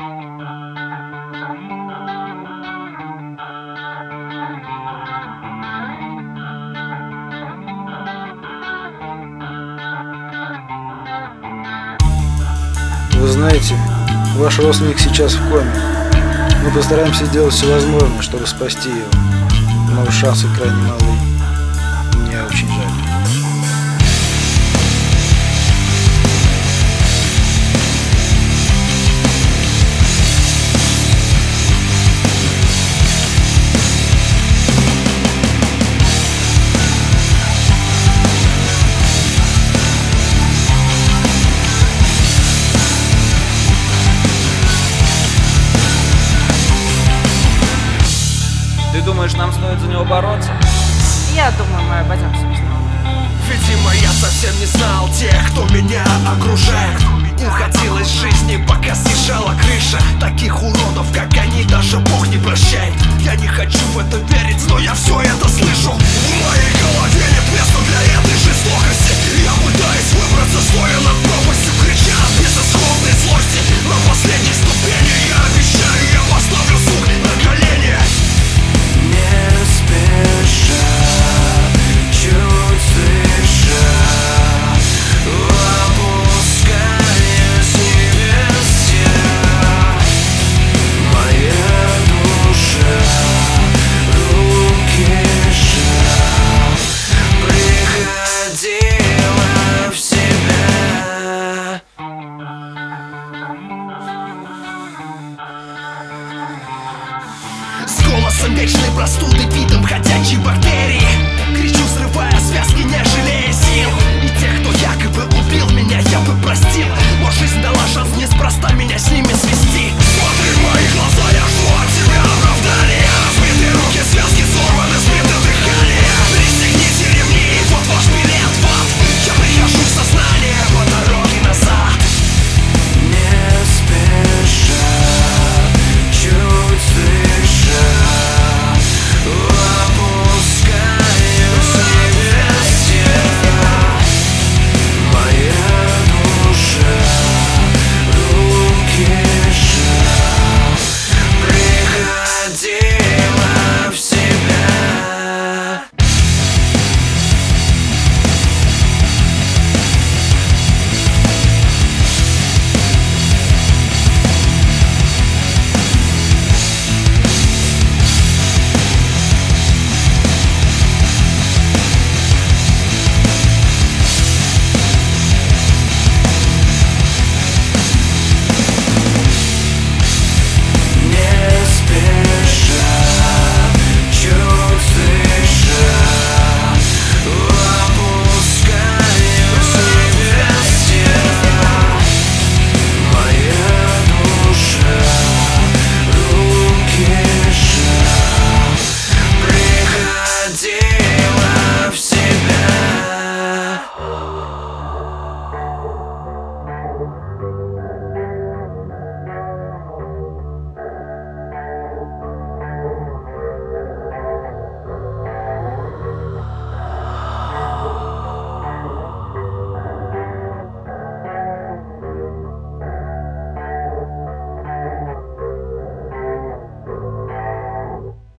Вы знаете, ваш родственник сейчас в коме. Мы постараемся сделать все возможное, чтобы спасти его, но шансы крайне малы. Мне очень жаль. Ты думаешь, нам стоит за него бороться? Я думаю, мы обойдемся без него. Видимо, я совсем не знал тех, кто меня окружает. Уходил из жизни, пока съезжала крыша. Таких уродов, как они, даже Бог не прощает. Я не хочу в это верить, но я все это слышу. В моей голове нет места для этой жестокости. Я пытаюсь выбраться, стоя над пропастью, крича от безысходной злости. На последней ступени я обещаю, я поставлю сук на колени. Не спеша, чуть дыша, опускаясь небес, моя душа, руки жал, приходила в себя. С голосом вечной простуды, видом ходячей бактерии, кричу, срывая связки, не жалея сил. И тех, кто якобы убил меня, я бы простил, но жизнь дала шанс неспроста меня с ними свести.